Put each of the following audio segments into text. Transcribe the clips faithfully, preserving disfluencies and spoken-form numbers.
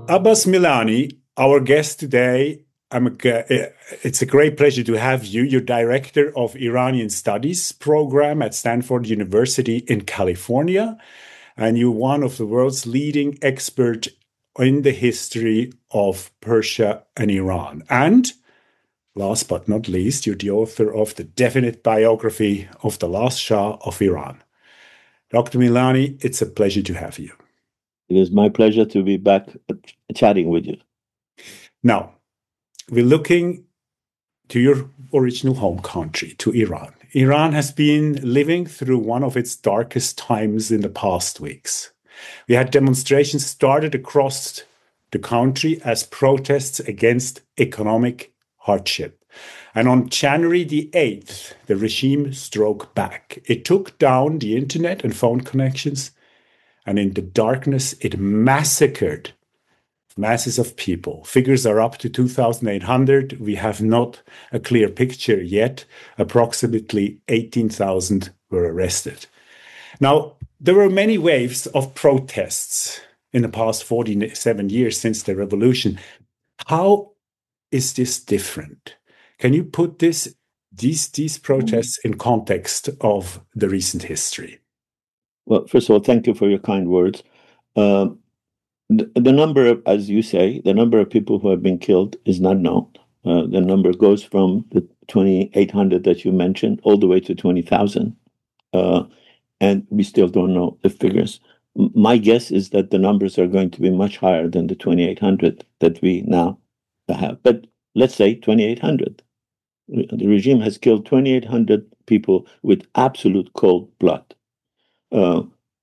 Abbas Milani, our guest today. I'm a, it's a great pleasure to have you. You're director of Iranian Studies program at Stanford University in California, and you're one of the world's leading experts in the history of Persia and Iran. And last but not least, you're the author of the definite biography of the last Shah of Iran. Doctor Milani, it's a pleasure to have you. It is my pleasure to be back chatting with you. Now, we're looking to your original home country, to Iran. Iran has been living through one of its darkest times in the past weeks. We had demonstrations started across the country as protests against economic hardship. And on January the eighth, the regime struck back. It took down the internet and phone connections, and in the darkness, it massacred masses of people. Figures are up to two thousand eight hundred. We have not a clear picture yet. Approximately eighteen thousand were arrested. Now, there were many waves of protests in the past forty-seven years since the revolution. How is this different? Can you put this, these, these protests in context of the recent history? Well, first of all, thank you for your kind words. Um, the, the number of, as you say, the number of people who have been killed is not known. Uh, the number goes from the twenty-eight hundred that you mentioned all the way to twenty thousand. Uh, and we still don't know the figures. M- my guess is that the numbers are going to be much higher than the twenty-eight hundred that we now have. But let's say twenty-eight hundred. The regime has killed twenty-eight hundred people with absolute cold blood. Uh,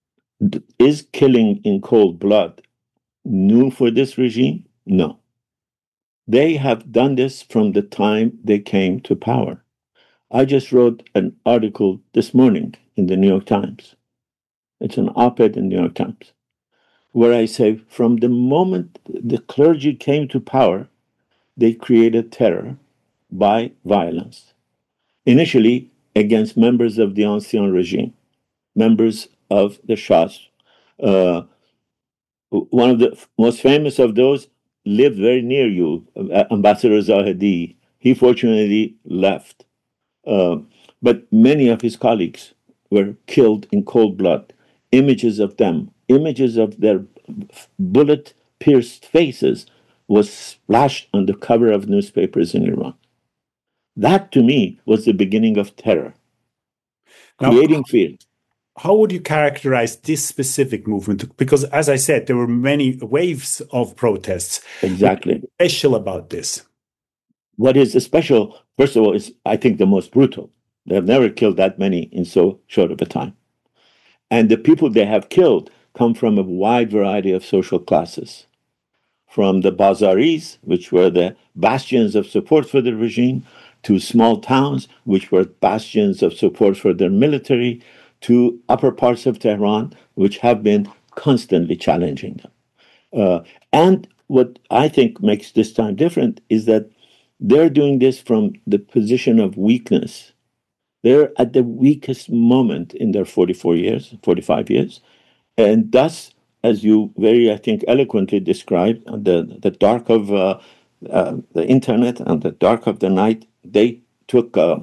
is killing in cold blood new for this regime? No. They have done this from the time they came to power. I just wrote an article this morning in the New York Times. It's an op-ed in the New York Times, where I say from the moment the clergy came to power, they created terror by violence. Initially against members of the ancien regime, members of the Shahs. Uh, one of the most famous of those lived very near you, Ambassador Zahedi. He fortunately left. Uh, but many of his colleagues were killed in cold blood. Images of them, images of their bullet-pierced faces was splashed on the cover of newspapers in Iran. That, to me, was the beginning of terror, creating now, fear. How would you characterize this specific movement? Because, as I said, there were many waves of protests. Exactly. What's special about this? What is special, first of all, is, I think, the most brutal. They have never killed that many in so short of a time. And the people they have killed come from a wide variety of social classes. From the Bazaris, which were the bastions of support for the regime, to small towns, which were bastions of support for their military, to upper parts of Tehran, which have been constantly challenging them. Uh, and what I think makes this time different is that they're doing this from the position of weakness. They're at the weakest moment in their forty-four years, forty-five years. And thus, as you very, I think, eloquently described, the, the dark of uh, uh, the internet and the dark of the night, they took uh,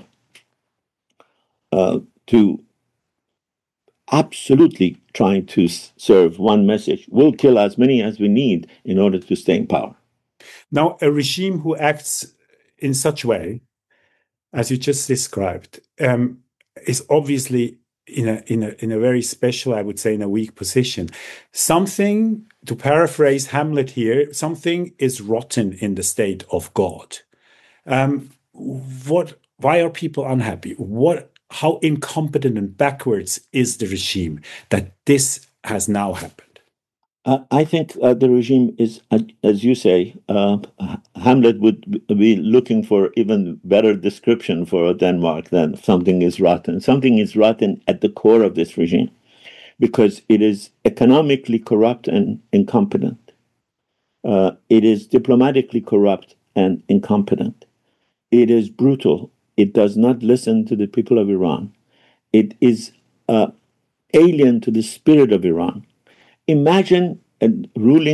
uh, to absolutely trying to serve one message. We'll kill as many as we need in order to stay in power. Now, a regime who acts in such a way, as you just described, um, is obviously in a, in, a, in a very special, I would say, in a weak position. Something, to paraphrase Hamlet here, something is rotten in the state of God. Um, what? Why are people unhappy? What? How incompetent and backwards is the regime that this has now happened? Uh, I think uh, the regime is, uh, as you say, uh, Hamlet would be looking for even better description for Denmark than something is rotten. Something is rotten at the core of this regime because it is economically corrupt and incompetent. Uh, it is diplomatically corrupt and incompetent. It is brutal. It does not listen to the people of Iran. It is uh, alien to the spirit of Iran. Imagine a ruling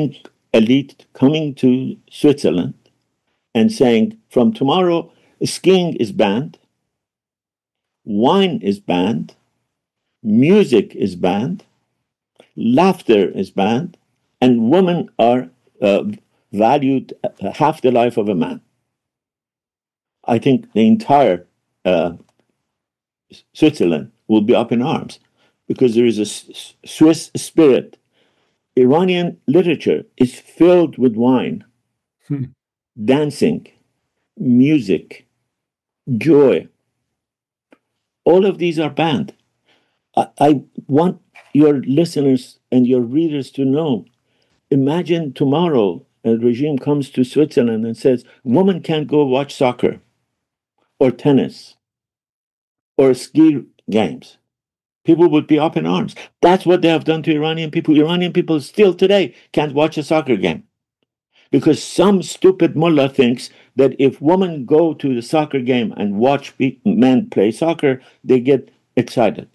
elite coming to Switzerland and saying, from tomorrow, skiing is banned, wine is banned, music is banned, laughter is banned, and women are uh, valued half the life of a man. I think the entire uh, Switzerland will be up in arms because there is a S- Swiss spirit. Iranian literature is filled with wine, hmm. dancing, music, joy. All of these are banned. I, I want your listeners and your readers to know, imagine tomorrow a regime comes to Switzerland and says, women can't go watch soccer or tennis or ski games. People would be up in arms. That's what they have done to Iranian people. Iranian people still today can't watch a soccer game because some stupid mullah thinks that if women go to the soccer game and watch men play soccer, they get excited.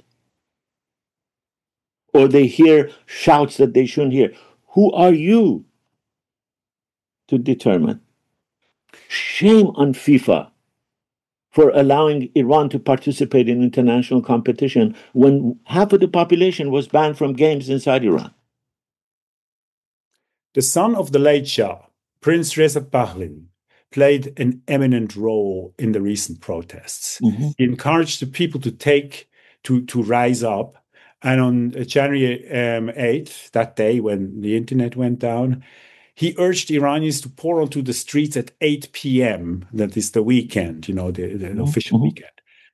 Or they hear shouts that they shouldn't hear. Who are you to determine? Shame on FIFA for allowing Iran to participate in international competition when half of the population was banned from games inside Iran. The son of the late Shah, Prince Reza Pahlavi, played an eminent role in the recent protests. Mm-hmm. He encouraged the people to take, to, to rise up. And on January um, eighth, that day when the internet went down, he urged Iranians to pour onto the streets at eight p.m. That is the weekend, you know, the, the mm-hmm. official weekend.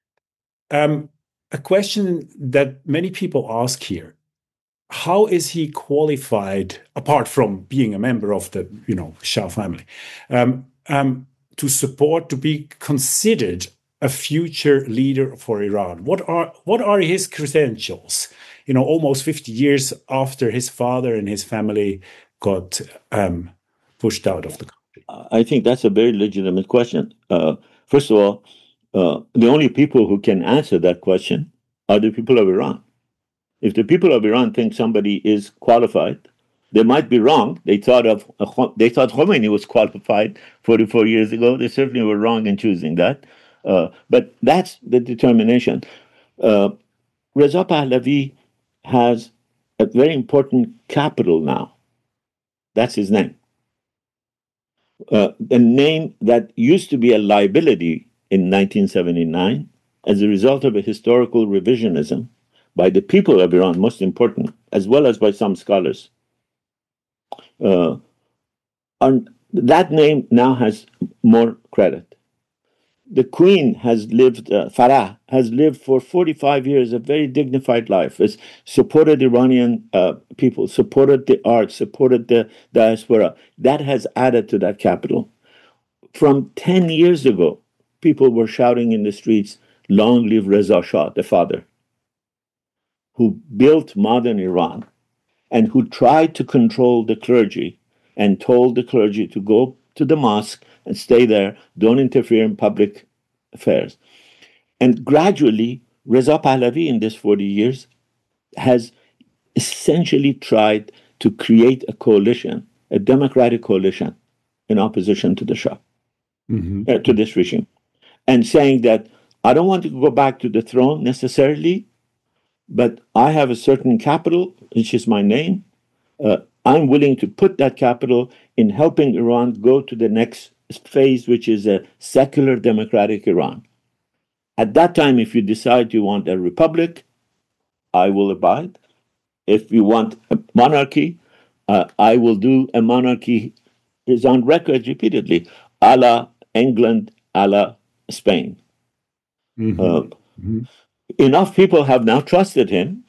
Um, a question that many people ask here, how is he qualified, apart from being a member of the, you know, Shah family, um, um, to support, to be considered a future leader for Iran? What are what are his credentials? You know, almost fifty years after his father and his family got um, pushed out of the country. I think that's a very legitimate question. Uh, first of all, uh, the only people who can answer that question are the people of Iran. If the people of Iran think somebody is qualified, they might be wrong. They thought of they thought Khomeini was qualified forty-four years ago. They certainly were wrong in choosing that. Uh, but that's the determination. Uh, Reza Pahlavi has a very important capital now. That's his name. Uh, the name that used to be a liability in nineteen seventy-nine as a result of a historical revisionism by the people of Iran, most important, as well as by some scholars. Uh, and that name now has more credit. The queen has lived, uh, Farah, has lived for forty-five years a very dignified life, has supported Iranian uh, people, supported the arts, supported the diaspora. That has added to that capital. From ten years ago, people were shouting in the streets, long live Reza Shah, the father, who built modern Iran and who tried to control the clergy and told the clergy to go to the mosque and stay there, don't interfere in public affairs. And gradually, Reza Pahlavi in this forty years has essentially tried to create a coalition, a democratic coalition in opposition to the Shah, mm-hmm. uh, to this regime, and saying that I don't want to go back to the throne necessarily, but I have a certain capital, which is my name. Uh, I'm willing to put that capital in helping Iran go to the next phase, which is a secular democratic Iran. At that time, if you decide you want a republic, I will abide. If you want a monarchy, uh, I will do a monarchy. Is on record repeatedly, a la England, a la Spain. Mm-hmm. Uh, mm-hmm. Enough people have now trusted him.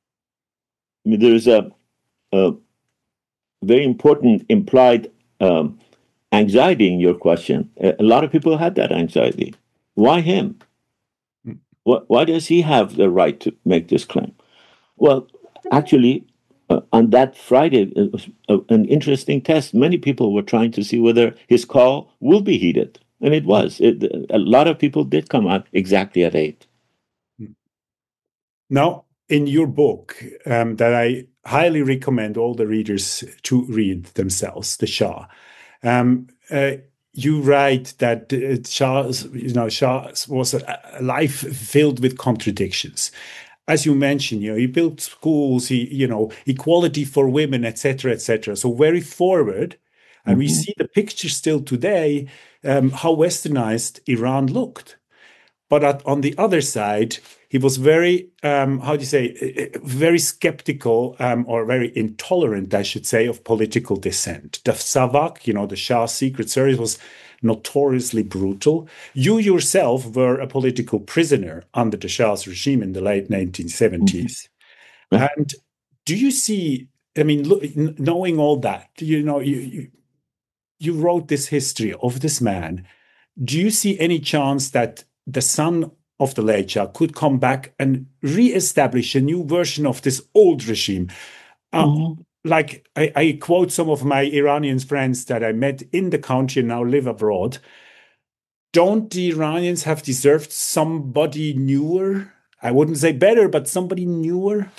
I mean, there is a, a very important implied um, anxiety in your question. A lot of people had that anxiety. Why him? Why, why does he have the right to make this claim? Well, actually, uh, on that Friday, it was a, an interesting test. Many people were trying to see whether his call will be heeded. And it was. It, a lot of people did come out exactly at eight. Now, in your book um, that I highly recommend all the readers to read themselves, the Shah. Um, uh, you write that uh, Shah, you know, Shah was a, a life filled with contradictions. As you mentioned, you know, he built schools, he, you know, equality for women, et cetera, et cetera. So very forward. And mm-hmm. we see the picture still today, um, how westernized Iran looked. But at, on the other side, he was very, um, how do you say, very skeptical um, or very intolerant, I should say, of political dissent. The Savak, you know, the Shah's secret service was notoriously brutal. You yourself were a political prisoner under the Shah's regime in the late nineteen seventies. Mm-hmm. And do you see, I mean, look, knowing all that, you know, you, you, you wrote this history of this man. Do you see any chance that the son of the late Shah could come back and re-establish a new version of this old regime? Uh, mm-hmm. Like I, I quote some of my Iranian friends that I met in the country and now live abroad. Don't the Iranians have deserved somebody newer? I wouldn't say better, but somebody newer?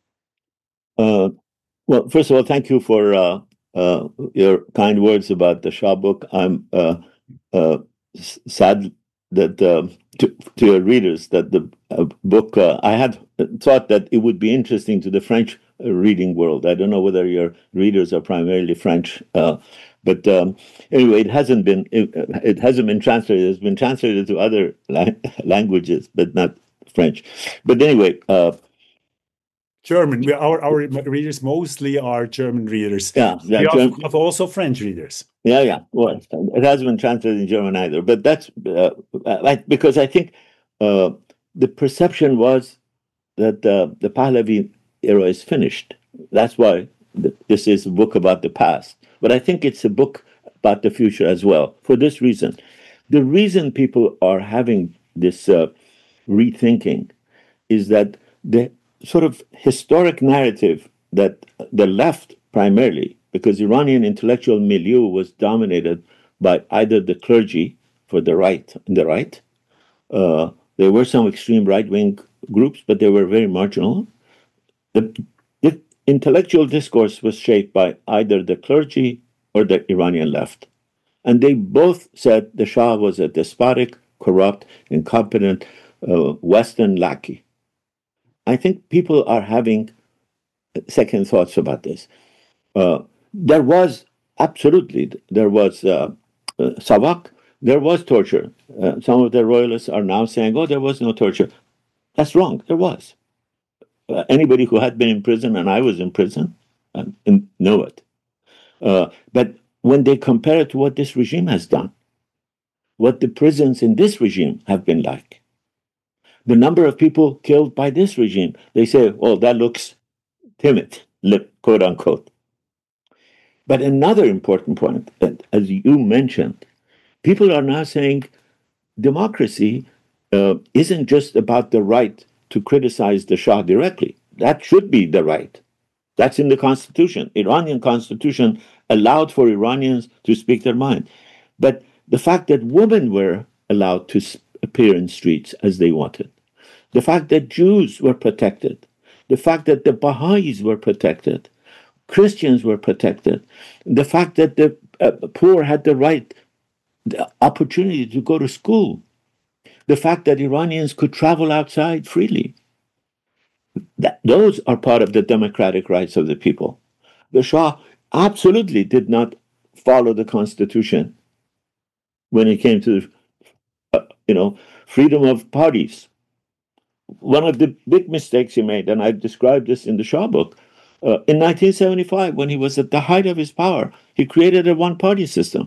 Uh, well, first of all, thank you for uh, uh, your kind words about the Shah book. I'm uh, uh, sad that uh, to, to your readers that the uh, book, uh, I had thought that it would be interesting to the French reading world. I don't know whether your readers are primarily French, uh, but um, anyway, it hasn't been it, it hasn't been translated. It's been translated to other la- languages, but not French. But anyway. Uh, German. Our our readers mostly are German readers. Yeah, yeah we German, have also French readers. Yeah, yeah. Well, it hasn't been translated in German either. But that's uh, like, because I think uh, the perception was that uh, the Pahlavi era is finished. That's why th- this is a book about the past. But I think it's a book about the future as well. For this reason, the reason people are having this uh, rethinking is that the sort of historic narrative that the left primarily, because Iranian intellectual milieu was dominated by either the clergy for the right, the right. Uh, there were some extreme right-wing groups, but they were very marginal. The, the intellectual discourse was shaped by either the clergy or the Iranian left. And they both said the Shah was a despotic, corrupt, incompetent uh, Western lackey. I think people are having second thoughts about this. Uh, there was, absolutely, there was uh, uh, Savak, there was torture. Uh, some of the royalists are now saying, oh, there was no torture. That's wrong, there was. Uh, anybody who had been in prison, and I was in prison, uh, know it. Uh, but when they compare it to what this regime has done, what the prisons in this regime have been like, the number of people killed by this regime, they say, oh, that looks timid, quote unquote. But another important point, as you mentioned, people are now saying democracy uh, isn't just about the right to criticize the Shah directly. That should be the right. That's in the constitution. Iranian constitution allowed for Iranians to speak their mind. But the fact that women were allowed to appear in streets as they wanted, the fact that Jews were protected, the fact that the Baha'is were protected, Christians were protected, the fact that the uh, poor had the right, the opportunity to go to school, the fact that Iranians could travel outside freely. That, those are part of the democratic rights of the people. The Shah absolutely did not follow the constitution when it came to, uh, you know, freedom of parties. One of the big mistakes he made, and I described this in the Shah book, uh, in nineteen seventy-five, when he was at the height of his power, he created a one-party system.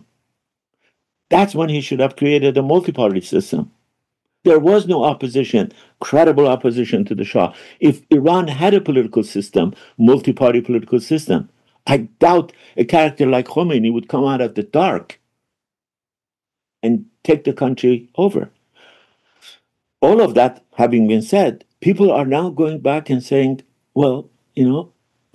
That's when he should have created a multi-party system. There was no opposition, credible opposition to the Shah. If Iran had a political system, multi-party political system, I doubt a character like Khomeini would come out of the dark and take the country over. All of that having been said, people are now going back and saying, well, you know,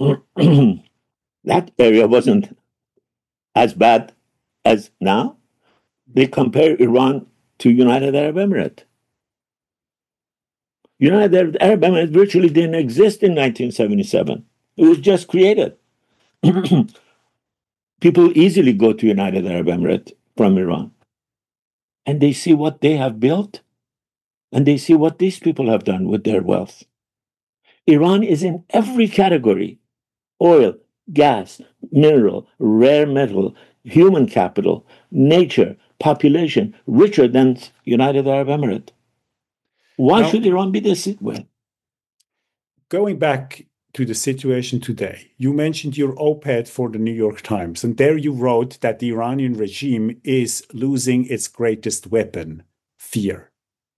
that area wasn't as bad as now. They compare Iran to United Arab Emirates. United Arab Emirates virtually didn't exist in nineteen seventy-seven. It was just created. People easily go to United Arab Emirates from Iran, and they see what they have built, and they see what these people have done with their wealth. Iran is in every category: oil, gas, mineral, rare metal, human capital, nature, population, richer than United Arab Emirates. Why now, should Iran be this way? Going back to the situation today, you mentioned your op-ed for the New York Times, and there you wrote that the Iranian regime is losing its greatest weapon, fear.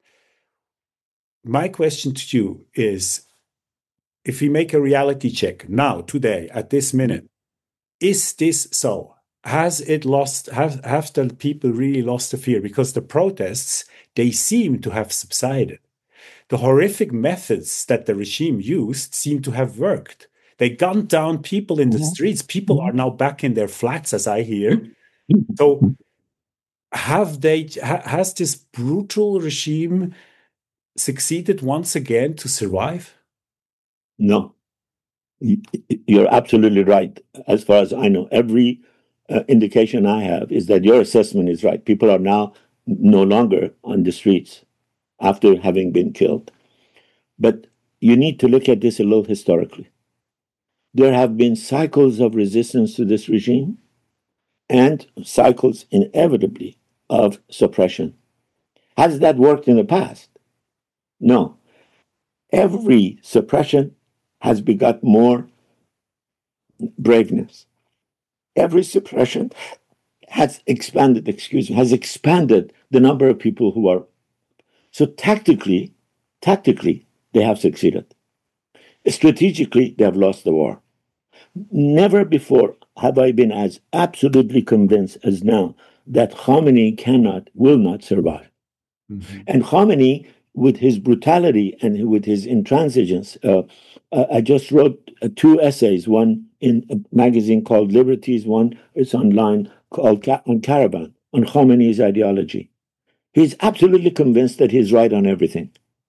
My question to you is, if we make a reality check now, today, at this minute, is this so? Has it lost, have, have the people really lost the fear? Because the protests, they seem to have subsided. The horrific methods that the regime used seem to have worked. They gunned down people in the mm-hmm. streets. People mm-hmm. are now back in their flats, as I hear. Mm-hmm. So have they, ha, has this brutal regime succeeded once again to survive? No. You're absolutely right. As far as I know, every uh, indication I have is that your assessment is right. People are now no longer on the streets after having been killed. But you need to look at this a little historically. There have been cycles of resistance to this regime and cycles, inevitably, of suppression. Has that worked in the past? No. Every suppression has begot more braveness. Every suppression has expanded, excuse me, has expanded the number of people who are. So tactically, tactically, they have succeeded. Strategically, they have lost the war. Never before have I been as absolutely convinced as now that Khamenei cannot, will not survive. Mm-hmm. And Khamenei, with his brutality and with his intransigence, uh, uh, I just wrote uh, two essays, one in a magazine called Liberties, one is online called Ca- on Caravan, on Khamenei's ideology. He's absolutely convinced that he's right on everything.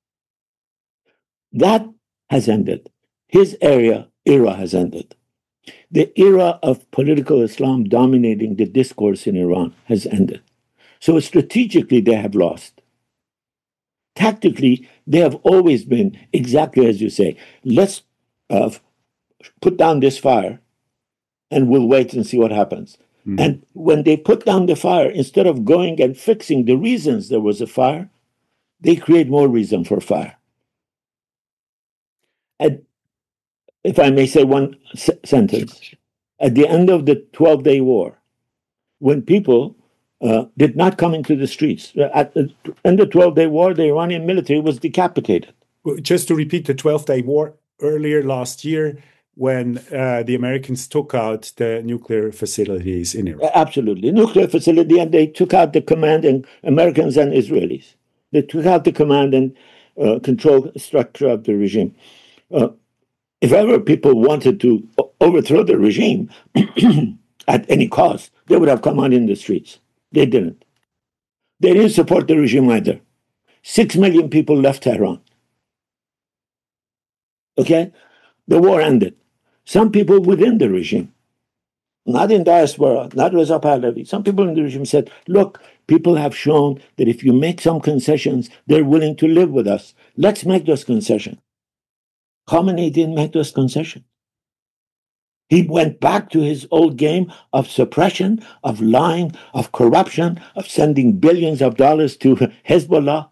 That has ended. His area, era has ended. The era of political Islam dominating the discourse in Iran has ended. So strategically, they have lost. Tactically, they have always been exactly as you say. Let's uh, put down this fire and we'll wait and see what happens. Mm. And when they put down the fire, instead of going and fixing the reasons there was a fire, they create more reason for fire. And if I may say one s- sentence, at the end of the twelve-day war, when people uh, did not come into the streets, at the end of the twelve-day war, the Iranian military was decapitated. Just to repeat, the twelve-day war earlier last year, when uh, the Americans took out the nuclear facilities in Iran. Absolutely. Nuclear facility, and they took out the command, and Americans and Israelis. They took out the command and uh, control structure of the regime. Uh, if ever people wanted to overthrow the regime at any cost, they would have come out in the streets. They didn't. They didn't support the regime either. Six million people left Tehran. Okay? The war ended. Some people within the regime, not in diaspora, not Reza Pahlavi, some people in the regime said, look, people have shown that if you make some concessions, they're willing to live with us. Let's make those concessions. Khamenei didn't make those concessions. He went back to his old game of suppression, of lying, of corruption, of sending billions of dollars to Hezbollah.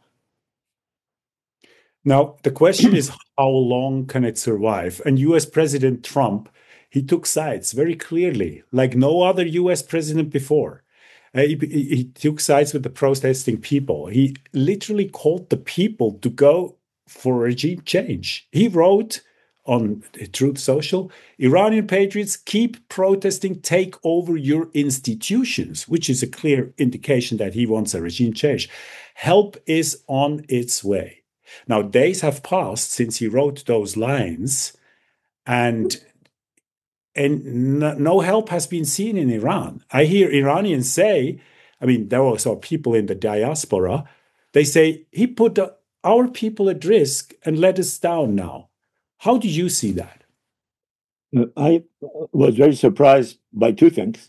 Now, the question is, how long can it survive? And U S President Trump, he took sides very clearly, like no other U S president before. Uh, he, he took sides with the protesting people. He literally called the people to go for regime change. He wrote on Truth Social, Iranian patriots, keep protesting, take over your institutions, which is a clear indication that he wants a regime change. Help is on its way. Now, days have passed since he wrote those lines, and and no, no help has been seen in Iran. I hear Iranians say, I mean, there are also people in the diaspora, they say, he put the, our people at risk and let us down now. How do you see that? Uh, I was very surprised by two things.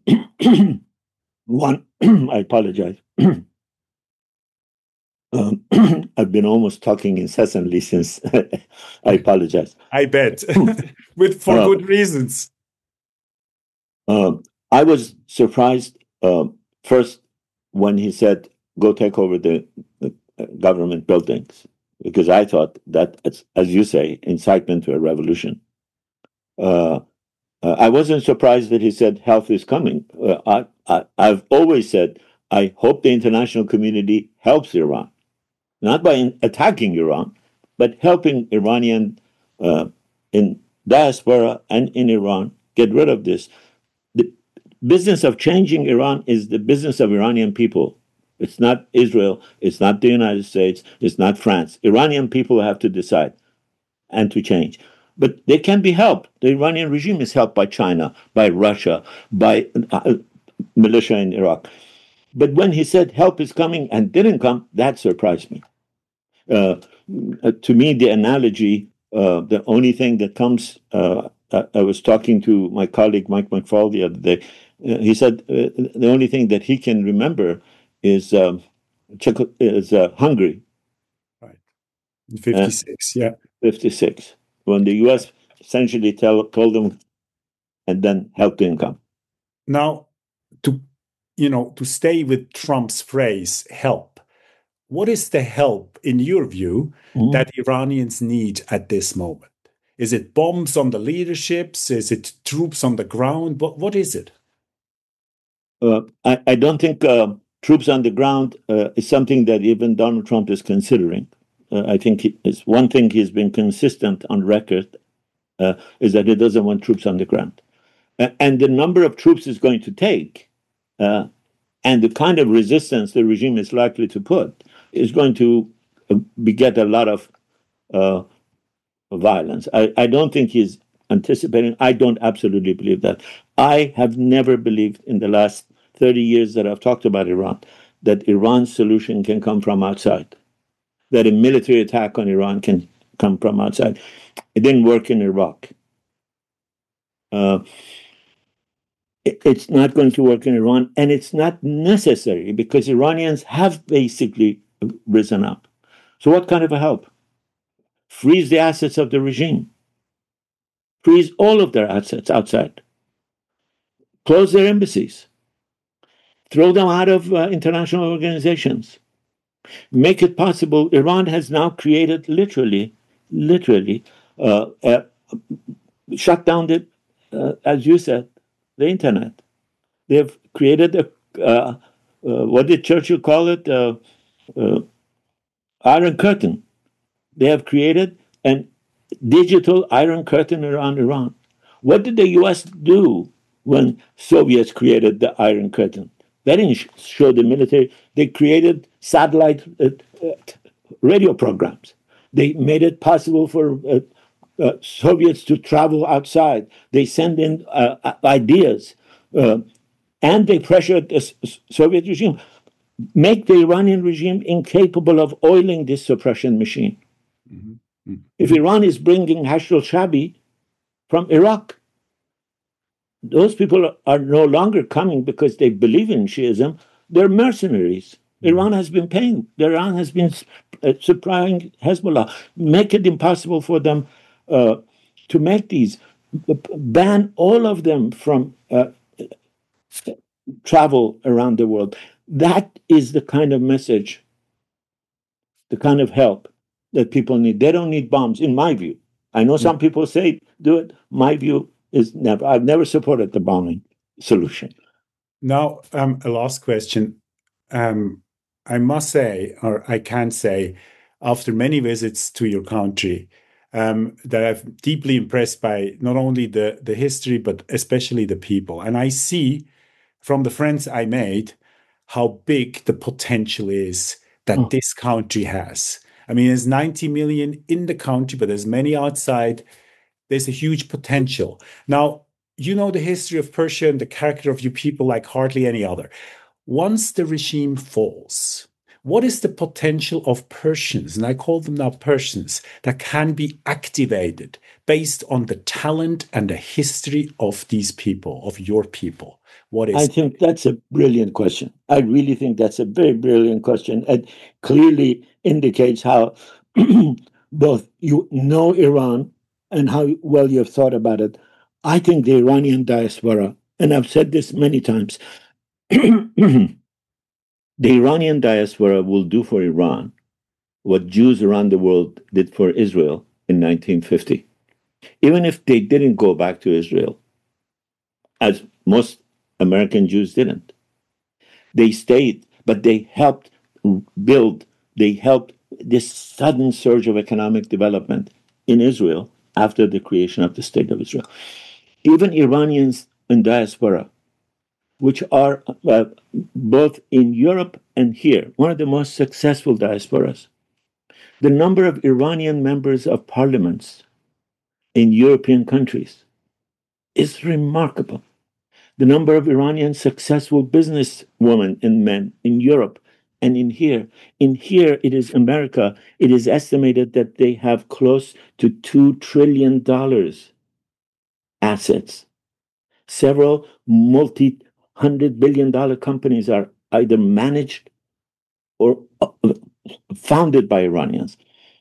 One, I apologize. um, I've been almost talking incessantly since I apologize. I bet, with for Uh, good reasons. uh, I was surprised uh, first when he said, "Go take over the, the government buildings," because I thought that, as, as you say, incitement to a revolution. Uh, uh, I wasn't surprised that he said health is coming. Uh, I, I, I've always said I hope the international community helps Iran, not by in, attacking Iran, but helping Iranian uh, in diaspora and in Iran get rid of this. The business of changing Iran is the business of Iranian people. It's not Israel. It's not the United States. It's not France. Iranian people have to decide and to change. But they can be helped. The Iranian regime is helped by China, by Russia, by uh, militia in Iraq. But when he said help is coming and didn't come, that surprised me. Uh, to me, the analogy, uh, the only thing that comes, uh, I was talking to my colleague Mike McFaul the other day. Uh, he said uh, the only thing that he can remember is um, Czech- is uh, Hungary. Right. In fifty-six, uh, yeah. fifty-six, when the U S essentially tell, told them and then helped them come. Now, to you know, to stay with Trump's phrase, help. What is the help, in your view, mm-hmm. that Iranians need at this moment? Is it bombs on the leaderships? Is it troops on the ground? What, what is it? Uh, I, I don't think uh, troops on the ground uh, is something that even Donald Trump is considering. Uh, I think he, it's one thing he's been consistent on record uh, is that he doesn't want troops on the ground. Uh, and the number of troops is going to take uh, and the kind of resistance the regime is likely to put is going to uh, beget a lot of uh, violence. I, I don't think he's anticipating. I don't absolutely believe that. I have never believed in the last thirty years that I've talked about Iran that Iran's solution can come from outside, that a military attack on Iran can come from outside. It didn't work in Iraq. Uh, it, it's not going to work in Iran, and it's not necessary because Iranians have basically risen up. So what kind of a help? Freeze the assets of the regime. Freeze all of their assets outside. Close their embassies. Throw them out of uh, international organizations. Make it possible. Iran has now created literally, literally, uh, uh, shut down the, uh, as you said, the internet. They've created a, uh, uh, what did Churchill call it? Uh, uh, Iron Curtain. They have created an digital Iron Curtain around Iran. What did the U S do when Soviets created the Iron Curtain? They didn't show the military. They created satellite uh, uh, radio programs. They made it possible for uh, uh, Soviets to travel outside. They sent in uh, ideas. Uh, and they pressured the Soviet regime. Make the Iranian regime incapable of oiling this suppression machine. Mm-hmm. Mm-hmm. If Iran is bringing Hashd al-Shabi from Iraq, those people are no longer coming because they believe in Shiism. They're mercenaries. Mm-hmm. Iran has been paying. Iran has been uh, supplying Hezbollah. Make it impossible for them uh, to make these. Ban all of them from uh, travel around the world. That is the kind of message, the kind of help that people need. They don't need bombs, in my view. I know some people say do it. My view is never. I've never supported the bombing solution. Now, um, a last question. Um, I must say, or I can say, after many visits to your country, um, that I'm deeply impressed by not only the, the history, but especially the people. And I see from the friends I made how big the potential is that oh. this country has. I mean, there's ninety million in the country, but there's many outside. There's a huge potential. Now, you know the history of Persia and the character of your people like hardly any other. Once the regime falls, what is the potential of Persians, and I call them now Persians, that can be activated based on the talent and the history of these people, of your people? What is I think that's a brilliant question. I really think that's a very brilliant question. It clearly indicates how both you know Iran and how well you've thought about it. I think the Iranian diaspora, and I've said this many times, the Iranian diaspora will do for Iran what Jews around the world did for Israel in nineteen fifty. Even if they didn't go back to Israel, as most American Jews didn't. They stayed, but they helped build, they helped this sudden surge of economic development in Israel after the creation of the State of Israel. Even Iranians in diaspora, which are uh, both in Europe and here, one of the most successful diasporas. The number of Iranian members of parliaments in European countries is remarkable. The number of Iranian successful businesswomen and men in Europe and in here. In here, it is America. It is estimated that they have close to two trillion dollars assets. Several multi-hundred billion dollar companies are either managed or founded by Iranians.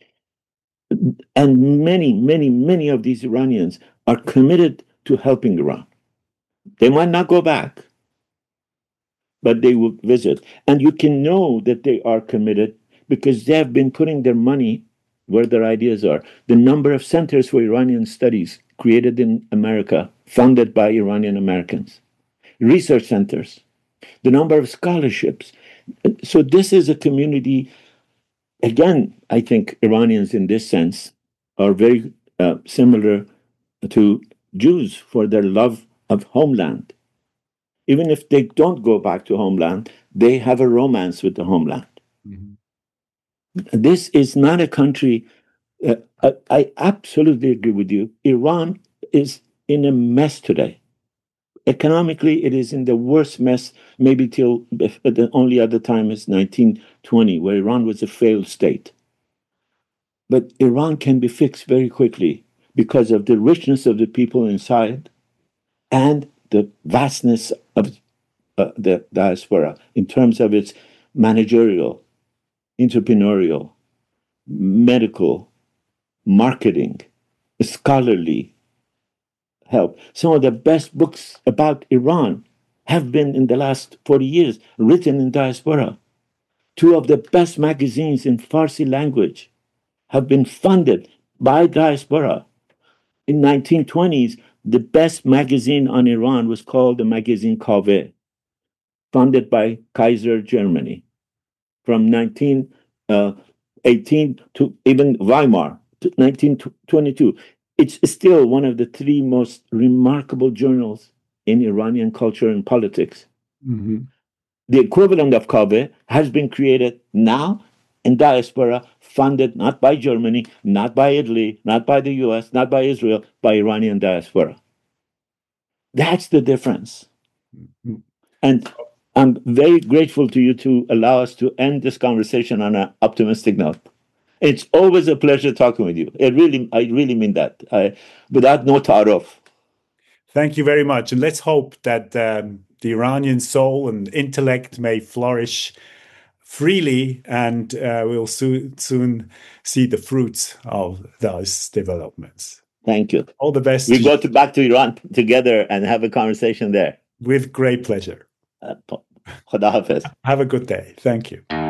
And many, many, many of these Iranians are committed to helping Iran. They might not go back, but they will visit. And you can know that they are committed because they have been putting their money where their ideas are. The number of centers for Iranian studies created in America, funded by Iranian Americans, research centers, the number of scholarships. So this is a community, again, I think Iranians in this sense are very uh, similar to Jews for their love of homeland. Even if they don't go back to homeland, they have a romance with the homeland. Mm-hmm. This is not a country, uh, I, I absolutely agree with you. Iran is in a mess today. Economically, it is in the worst mess, maybe till the only other time is nineteen twenty, where Iran was a failed state. But Iran can be fixed very quickly because of the richness of the people inside and the vastness of uh, the diaspora in terms of its managerial, entrepreneurial, medical, marketing, scholarly help. Some of the best books about Iran have been in the last forty years written in diaspora. Two of the best magazines in Farsi language have been funded by diaspora. In nineteen twenties, the best magazine on Iran was called the magazine Kaveh, funded by Kaiser Germany. From nineteen eighteen to even Weimar, to nineteen twenty-two. It's still one of the three most remarkable journals in Iranian culture and politics. Mm-hmm. The equivalent of Kaveh has been created now in diaspora, funded not by Germany, not by Italy, not by the U S, not by Israel, by Iranian diaspora. That's the difference. Mm-hmm. And I'm very grateful to you to allow us to end this conversation on an optimistic note. It's always a pleasure talking with you. It really, I really mean that. I, without no ta'aruf. Thank you very much. And let's hope that um, the Iranian soul and intellect may flourish freely, and uh, we'll soon, soon see the fruits of those developments. Thank you. All the best. We go to, back to Iran together and have a conversation there. With great pleasure. Uh, Khuda Hafiz. Have a good day. Thank you.